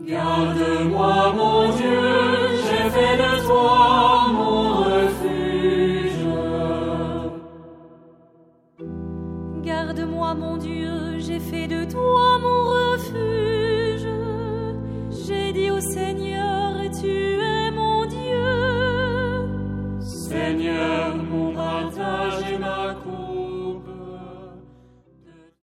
Garde-moi, mon Dieu, j'ai fait de toi mon refuge. Garde-moi, mon Dieu, j'ai fait de toi mon refuge. J'ai dit au Seigneur, tu es